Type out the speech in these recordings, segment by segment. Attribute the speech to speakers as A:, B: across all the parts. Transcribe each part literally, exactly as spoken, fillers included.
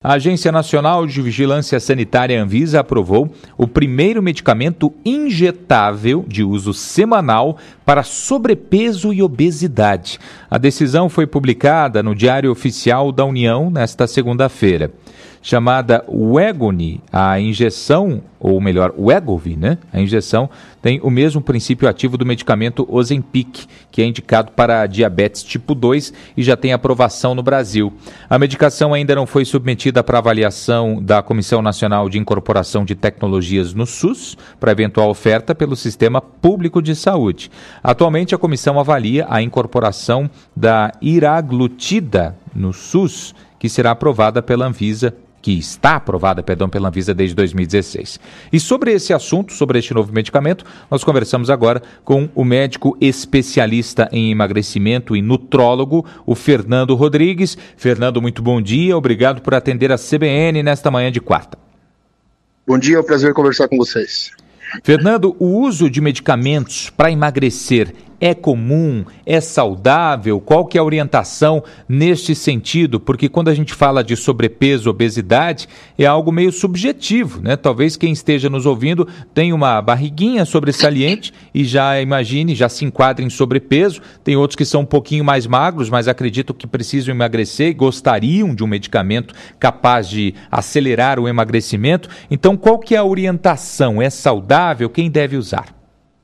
A: A Agência Nacional de Vigilância Sanitária Anvisa aprovou o primeiro medicamento injetável de uso semanal para sobrepeso e obesidade. A decisão foi publicada no Diário Oficial da União nesta segunda-feira. Chamada Wegovy, a injeção, ou melhor, Wegovy, né? A injeção tem o mesmo princípio ativo do medicamento Ozempic, que é indicado para diabetes tipo dois e já tem aprovação no Brasil. A medicação ainda não foi submetida para avaliação da Comissão Nacional de Incorporação de Tecnologias no SUS, para eventual oferta pelo Sistema Público de Saúde. Atualmente, a comissão avalia a incorporação da liraglutida no SUS, que será aprovada pela Anvisa, que está aprovada, perdão, pela Anvisa desde dois mil e dezesseis. E sobre esse assunto, sobre este novo medicamento, nós conversamos agora com o médico especialista em emagrecimento e nutrólogo, o Fernando Rodrigues. Fernando, muito bom dia, obrigado por atender a C B N nesta manhã de quarta.
B: Bom dia, é um prazer conversar com vocês.
A: Fernando, o uso de medicamentos para emagrecer é comum, é saudável? Qual que é a orientação neste sentido? Porque quando a gente fala de sobrepeso, obesidade, é algo meio subjetivo, né? Talvez quem esteja nos ouvindo tenha uma barriguinha sobressalente e já imagine, já se enquadre em sobrepeso. Tem outros que são um pouquinho mais magros, mas acreditam que precisam emagrecer e gostariam de um medicamento capaz de acelerar o emagrecimento. Então, qual que é a orientação? É saudável? Quem deve usar?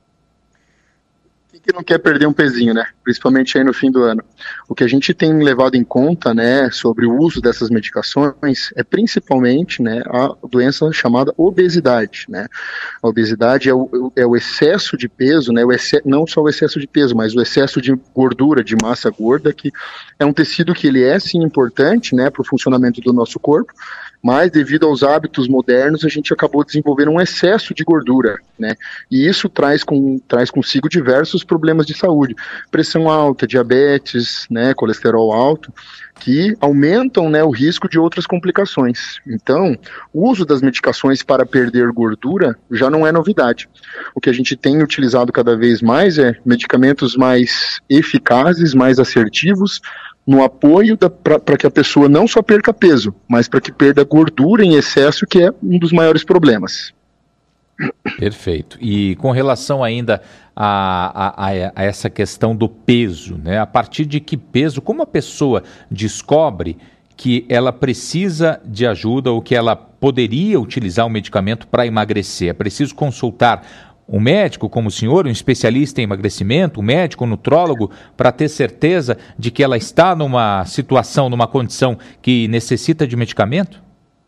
B: Que não quer perder um pezinho, né? Principalmente aí no fim do ano. O que a gente tem levado em conta, né, sobre o uso dessas medicações é principalmente, né, a doença chamada obesidade, né? A obesidade é o, é o excesso de peso, né? O exce, não só o excesso de peso, mas o excesso de gordura, de massa gorda, que é um tecido que ele é sim importante, né, para o funcionamento do nosso corpo, mas devido aos hábitos modernos a gente acabou desenvolvendo um excesso de gordura, né? E isso traz, com, traz consigo diversos problemas de saúde, pressão alta, diabetes, né, colesterol alto, que aumentam, né, o risco de outras complicações. Então, o uso das medicações para perder gordura já não é novidade. O que a gente tem utilizado cada vez mais é medicamentos mais eficazes, mais assertivos, no apoio para que a pessoa não só perca peso, mas para que perda gordura em excesso, que é um dos maiores problemas.
A: Perfeito. E com relação ainda a, a, a essa questão do peso, né? A partir de que peso, como a pessoa descobre que ela precisa de ajuda ou que ela poderia utilizar um medicamento para emagrecer? É preciso consultar um médico como o senhor, um especialista em emagrecimento, um médico, um nutrólogo, para ter certeza de que ela está numa situação, numa condição que necessita de medicamento?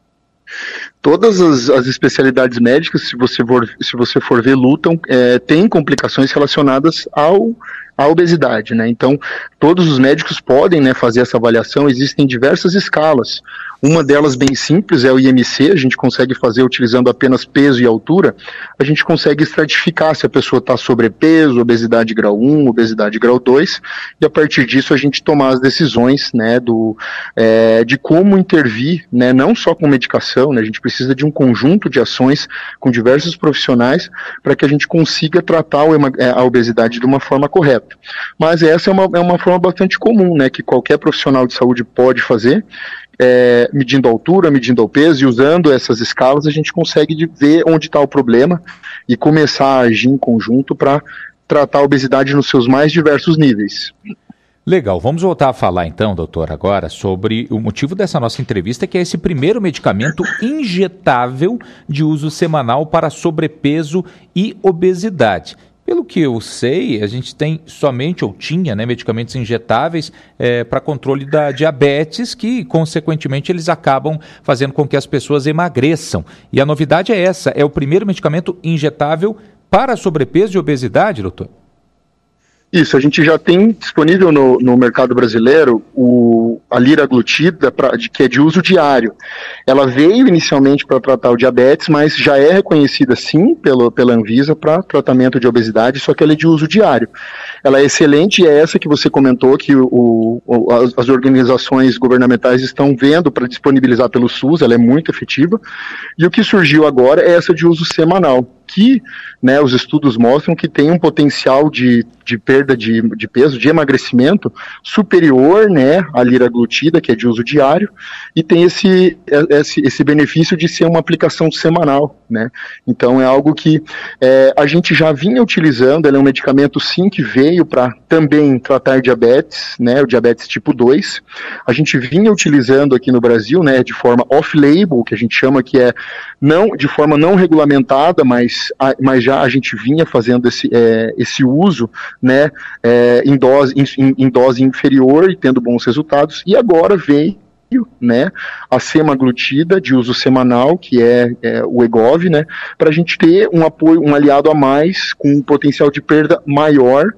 B: Todas as, as especialidades médicas, se você for, se você for ver, lutam, é, tem complicações relacionadas ao, à obesidade, né? Então, todos os médicos podem, né, fazer essa avaliação, existem diversas escalas. Uma delas bem simples é o I M C, a gente consegue fazer utilizando apenas peso e altura, a gente consegue estratificar se a pessoa está sobrepeso, obesidade grau um, obesidade grau dois, e a partir disso a gente tomar as decisões, né, do, é, de como intervir, né, não só com medicação, né, a gente precisa de um conjunto de ações com diversos profissionais para que a gente consiga tratar o, a obesidade de uma forma correta. Mas essa é uma, é uma forma bastante comum, né, que qualquer profissional de saúde pode fazer, É, medindo a altura, medindo o peso, e usando essas escalas a gente consegue ver onde está o problema e começar a agir em conjunto para tratar a obesidade nos seus mais diversos níveis.
A: Legal, vamos voltar a falar então, doutor, agora sobre o motivo dessa nossa entrevista, que é esse primeiro medicamento injetável de uso semanal para sobrepeso e obesidade. Pelo que eu sei, a gente tem somente, ou tinha, né, medicamentos injetáveis é, para controle da diabetes, que, consequentemente, eles acabam fazendo com que as pessoas emagreçam. E a novidade é essa, é o primeiro medicamento injetável para sobrepeso e obesidade, doutor?
B: Isso, a gente já tem disponível no, no mercado brasileiro o, a liraglutida, pra, de, que é de uso diário. Ela veio inicialmente para tratar o diabetes, mas já é reconhecida sim pelo, pela Anvisa para tratamento de obesidade, só que ela é de uso diário. Ela é excelente e é essa que você comentou que o, o, as, as organizações governamentais estão vendo para disponibilizar pelo SUS, ela é muito efetiva. E o que surgiu agora é essa de uso semanal. que, né, os estudos mostram que tem um potencial de, de perda de, de peso, de emagrecimento superior, né, à liraglutida, que é de uso diário, e tem esse, esse, esse benefício de ser uma aplicação semanal, né. Então é algo que é, a gente já vinha utilizando. Ele é um medicamento sim que veio para também tratar diabetes, né, o diabetes tipo dois. A gente vinha utilizando aqui no Brasil, né, de forma off-label, que a gente chama, que é não, de forma não regulamentada, mas, a, mas já a gente vinha fazendo esse, é, esse uso, né, é, em, dose, em, em dose inferior e tendo bons resultados, e agora veio, né, a semaglutida de uso semanal, que é, é o Wegovy, né, para a gente ter um apoio, um aliado a mais com um potencial de perda maior,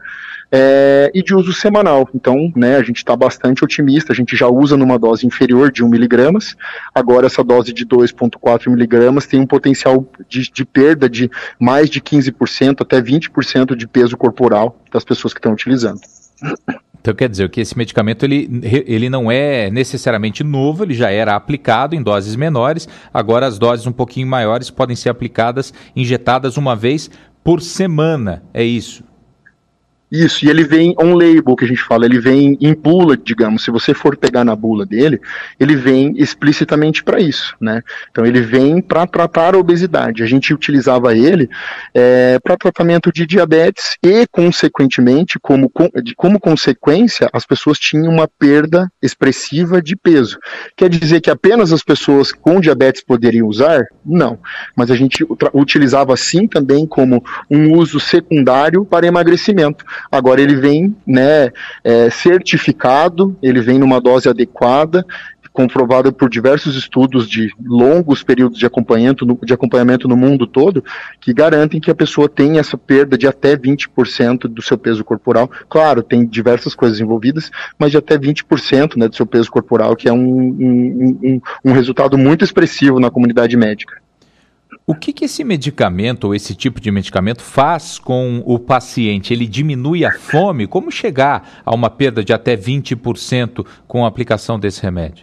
B: é, e de uso semanal. Então, né, a gente está bastante otimista. A gente já usa numa dose inferior de um miligramas, agora essa dose de dois vírgula quatro miligramas tem um potencial de, de perda de mais de quinze por cento até vinte por cento de peso corporal das pessoas que estão utilizando.
A: Então quer dizer que esse medicamento ele, ele não é necessariamente novo, ele já era aplicado em doses menores, agora as doses um pouquinho maiores podem ser aplicadas, injetadas uma vez por semana, é isso?
B: Isso, e ele vem on-label, que a gente fala, ele vem em bula, digamos. Se você for pegar na bula dele, ele vem explicitamente para isso, né? Então ele vem para tratar a obesidade. A gente utilizava ele é, para tratamento de diabetes e, consequentemente, como, como consequência, as pessoas tinham uma perda expressiva de peso. Quer dizer que apenas as pessoas com diabetes poderiam usar? Não, mas a gente utilizava sim também como um uso secundário para emagrecimento. Agora ele vem, né, é, certificado, ele vem numa dose adequada, comprovada por diversos estudos de longos períodos de acompanhamento, no, de acompanhamento no mundo todo, que garantem que a pessoa tem essa perda de até vinte por cento do seu peso corporal. Claro, tem diversas coisas envolvidas, mas de até vinte por cento, né, do seu peso corporal, que é um, um, um, um resultado muito expressivo na comunidade médica.
A: O que, que esse medicamento ou esse tipo de medicamento faz com o paciente? Ele diminui a fome? Como chegar a uma perda de até vinte por cento com a aplicação desse remédio?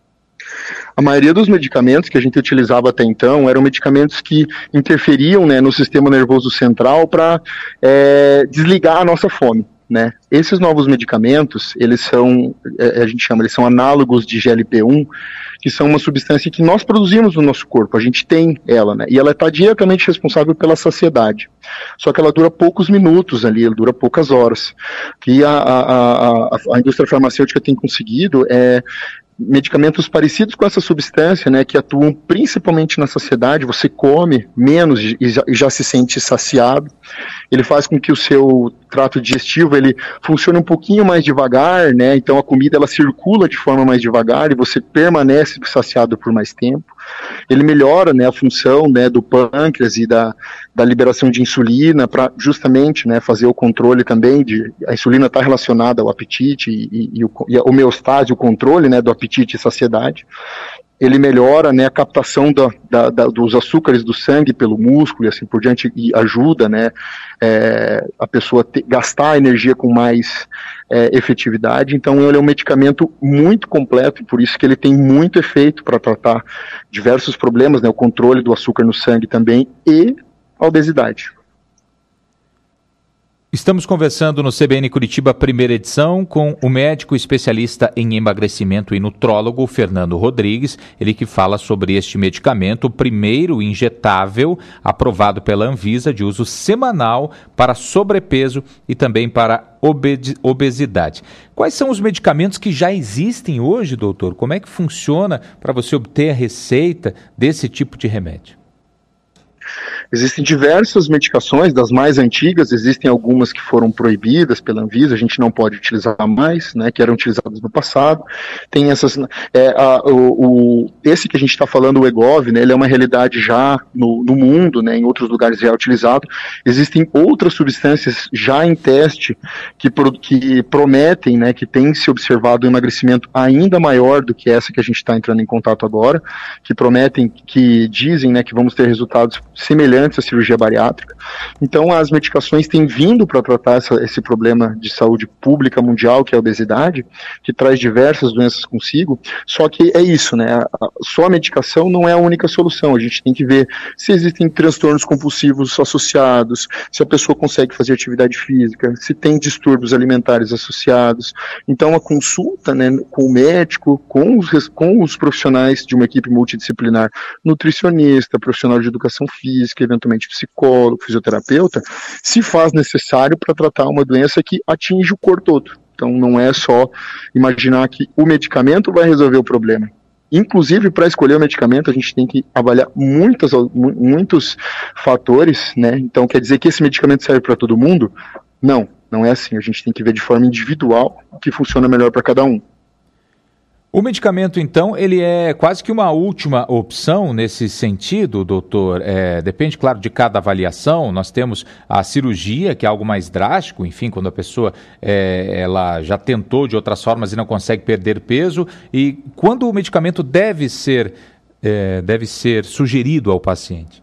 B: A maioria dos medicamentos que a gente utilizava até então eram medicamentos que interferiam, né, no sistema nervoso central para é, desligar a nossa fome, né? Esses novos medicamentos, eles são, a gente chama, eles são análogos de G L P um, que são uma substância que nós produzimos no nosso corpo, a gente tem ela, né? E ela está diretamente responsável pela saciedade. Só que ela dura poucos minutos ali, ela dura poucas horas. O que a, a, a, a indústria farmacêutica tem conseguido é medicamentos parecidos com essa substância, né, que atuam principalmente na saciedade. Você come menos e já, e já se sente saciado. Ele faz com que o seu trato digestivo ele funcione um pouquinho mais devagar, né, então a comida ela circula de forma mais devagar e você permanece saciado por mais tempo. Ele melhora, né, a função, né, do pâncreas e da, da liberação de insulina para justamente, né, fazer o controle também de, a insulina está relacionada ao apetite e, e, e, o, e a homeostase, o controle, né, do apetite e saciedade. Ele melhora, né, a captação da, da, da, dos açúcares do sangue pelo músculo e assim por diante, e ajuda, né, é, a pessoa ter, gastar a energia com mais é, efetividade. Então ele é um medicamento muito completo, por isso que ele tem muito efeito para tratar diversos problemas, né, o controle do açúcar no sangue também e a obesidade.
A: Estamos conversando no C B N Curitiba, primeira edição, com o médico especialista em emagrecimento e nutrólogo Fernando Rodrigues, ele que fala sobre este medicamento, o primeiro injetável aprovado pela Anvisa de uso semanal para sobrepeso e também para obesidade. Quais são os medicamentos que já existem hoje, doutor? Como é que funciona para você obter a receita desse tipo de remédio?
B: Existem diversas medicações, das mais antigas, existem algumas que foram proibidas pela Anvisa, a gente não pode utilizar mais, né, que eram utilizadas no passado. Tem essas, é, a, o, o, esse que a gente está falando, o Wegovy, né, ele é uma realidade já no, no mundo, né, em outros lugares já é utilizado. Existem outras substâncias já em teste que, pro, que prometem, né, que tem se observado um emagrecimento ainda maior do que essa que a gente está entrando em contato agora, que prometem, que dizem, né, que vamos ter resultados semelhantes à cirurgia bariátrica. Então, as medicações têm vindo para tratar essa, esse problema de saúde pública mundial, que é a obesidade, que traz diversas doenças consigo, só que é isso, né? Só a medicação não é a única solução, a gente tem que ver se existem transtornos compulsivos associados, se a pessoa consegue fazer atividade física, se tem distúrbios alimentares associados. Então, a consulta, né, com o médico, com os, com os profissionais de uma equipe multidisciplinar, nutricionista, profissional de educação física, eventualmente psicólogo, fisioterapeuta, se faz necessário para tratar uma doença que atinge o corpo todo. Então, não é só imaginar que o medicamento vai resolver o problema. Inclusive, para escolher o medicamento, a gente tem que avaliar muitas, muitos fatores, né? Então, quer dizer que esse medicamento serve para todo mundo? Não, não é assim. A gente tem que ver de forma individual o que funciona melhor para cada um.
A: O medicamento, então, ele é quase que uma última opção nesse sentido, doutor? É, depende, claro, de cada avaliação. Nós temos a cirurgia, que é algo mais drástico, enfim, quando a pessoa é, ela já tentou de outras formas e não consegue perder peso. E quando o medicamento deve ser, é, deve ser sugerido ao paciente?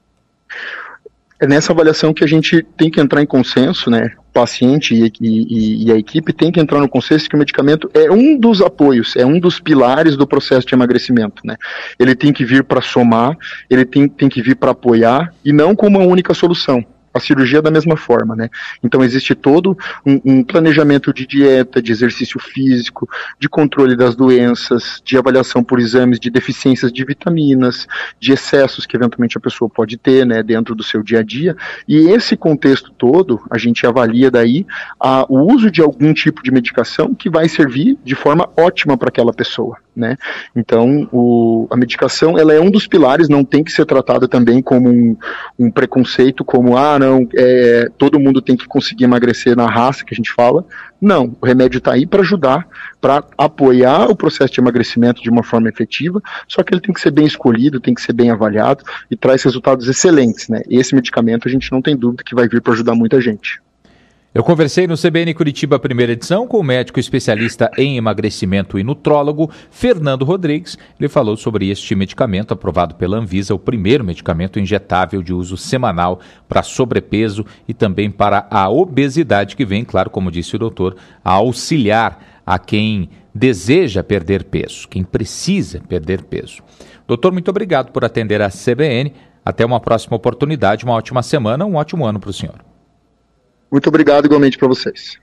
B: É nessa avaliação que a gente tem que entrar em consenso, né? O paciente e, e, e a equipe tem que entrar no consenso que o medicamento é um dos apoios, é um dos pilares do processo de emagrecimento, né? Ele tem que vir para somar, ele tem, tem que vir para apoiar e não como uma única solução. A cirurgia da mesma forma, né? Então existe todo um, um planejamento de dieta, de exercício físico, de controle das doenças, de avaliação por exames de deficiências de vitaminas, de excessos que eventualmente a pessoa pode ter, né, dentro do seu dia a dia. E esse contexto todo, a gente avalia daí a, o uso de algum tipo de medicação que vai servir de forma ótima para aquela pessoa, né? Então o, a medicação, ela é um dos pilares, não tem que ser tratada também como um, um preconceito, como ah, não, é, todo mundo tem que conseguir emagrecer na raça, que a gente fala. Não, o remédio está aí para ajudar, para apoiar o processo de emagrecimento de uma forma efetiva, só que ele tem que ser bem escolhido, tem que ser bem avaliado e traz resultados excelentes, né? Esse medicamento a gente não tem dúvida que vai vir para ajudar muita gente.
A: Eu conversei no C B N Curitiba primeira edição com o médico especialista em emagrecimento e nutrólogo Fernando Rodrigues. Ele falou sobre este medicamento aprovado pela Anvisa, o primeiro medicamento injetável de uso semanal para sobrepeso e também para a obesidade, que vem, claro, como disse o doutor, a auxiliar a quem deseja perder peso, quem precisa perder peso. Doutor, muito obrigado por atender a C B N. Até uma próxima oportunidade, uma ótima semana, um ótimo ano para o senhor.
B: Muito obrigado igualmente para vocês.